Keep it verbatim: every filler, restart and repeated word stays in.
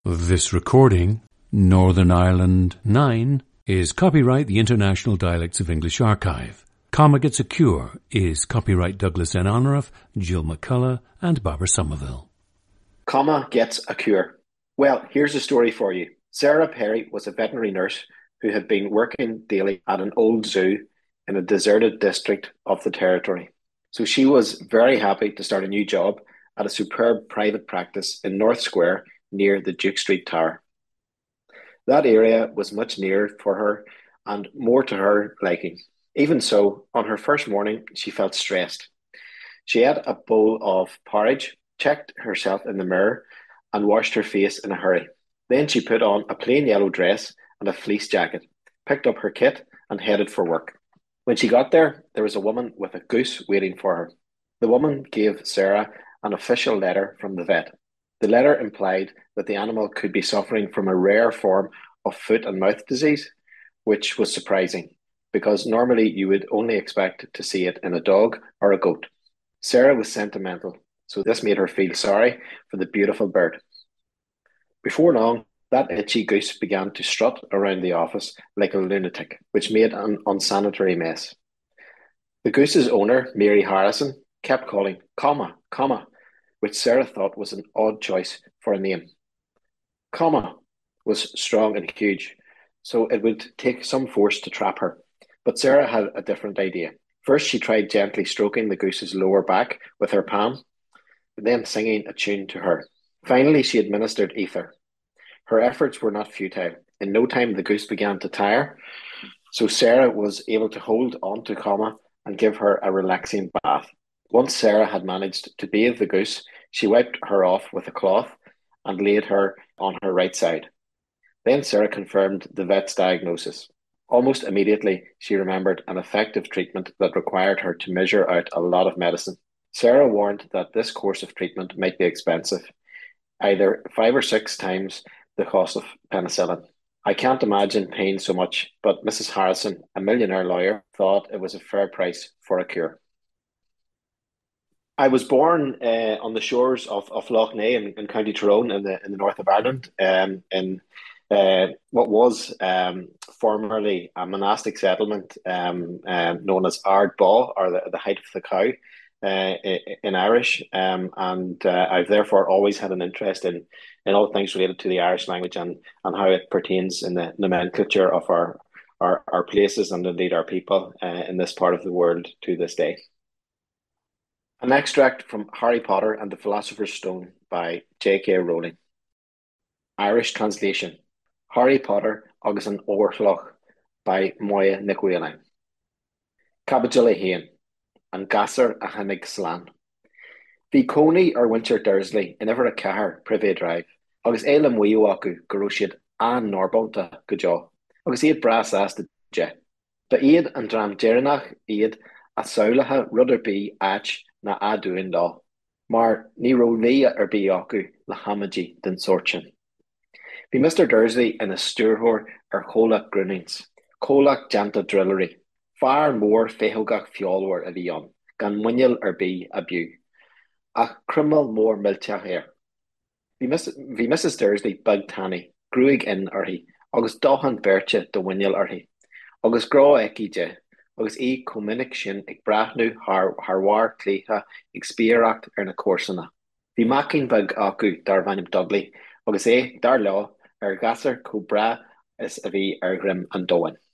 This recording, Northern Ireland nine, is copyright the International Dialects of English Archive. Comma Gets a Cure is copyright Douglas N. Honorath, Jill McCullough, and Barbara Somerville. Comma Gets a Cure. Well, here's a story for you. Sarah Perry was a veterinary nurse who had been working daily at an old zoo in a deserted district of the territory. So she was very happy to start a new job at a superb private practice in North Square near the Duke Street Tower. That area was much nearer for her and more to her liking. Even so, on her first morning, she felt stressed. She ate a bowl of porridge, checked herself in the mirror, and washed her face in a hurry. Then she put on a plain yellow dress and a fleece jacket, picked up her kit, and headed for work. When she got there, there was a woman with a goose waiting for her. The woman gave Sarah an official letter from the vet. The letter implied that the animal could be suffering from a rare form of foot and mouth disease, which was surprising, because normally you would only expect to see it in a dog or a goat. Sarah was sentimental, so this made her feel sorry for the beautiful bird. Before long, that itchy goose began to strut around the office like a lunatic, which made an unsanitary mess. The goose's owner, Mary Harrison, kept calling, comma, comma, which Sarah thought was an odd choice for a name. Comma was strong and huge, so it would take some force to trap her. But Sarah had a different idea. First, she tried gently stroking the goose's lower back with her palm, then singing a tune to her. Finally, she administered ether. Her efforts were not futile. In no time, the goose began to tire, so Sarah was able to hold on to Comma and give her a relaxing bath. Once Sarah had managed to bathe the goose, she wiped her off with a cloth and laid her on her right side. Then Sarah confirmed the vet's diagnosis. Almost immediately, she remembered an effective treatment that required her to measure out a lot of medicine. Sarah warned that this course of treatment might be expensive, either five or six times the cost of penicillin. I can't imagine paying so much, but Missus Harrison, a millionaire lawyer, thought it was a fair price for a cure. I was born uh, on the shores of, of Lough Neagh in, in County Tyrone in the in the north of Ireland, um, in uh, what was um, formerly a monastic settlement um, um, known as Ardball, or the, the height of the cow, uh, in Irish, um, and uh, I've therefore always had an interest in, in all things related to the Irish language and, and how it pertains in the nomenclature of our our, our places and indeed our people uh, in this part of the world to this day. An extract from Harry Potter and the Philosopher's Stone by J K Rowling. Irish translation. Harry Potter agus an Orlach by Moya Nickwailing. Cabajilla Hain and Gasser a Hennig Slan. Bhí Coney ar Winter Dursley in ever a cahar Privé Drive, agus élam wíú acu goróisiad an Norbonta go jaw, agus iad bras asta je. Ba iad an dram Jeranach iad a saolatha rudder bí ach na adúin dá, mar ní ró lia ar bí acu le hamaji den sortin. Bhí Mister Dursley in a stúrthór ar cholach grunings, cholach janta drillery, far mór féhogach fiolwar a bhí an, gan muinil ar bí a bú, ach crummel mór milteach air. Bhí Missus Dursley bug tanny, grúig in arhi, agus dóchan berche do muinil arhi, agus grá eki je, agus é cominic sin ag brathnú haar war clétha ag spíoracht ar na cósanna. Bhí macin bug acu dar bhainnim Dublí, agus é dar lá ar gasar có bra is a bhí ar grim an dóin.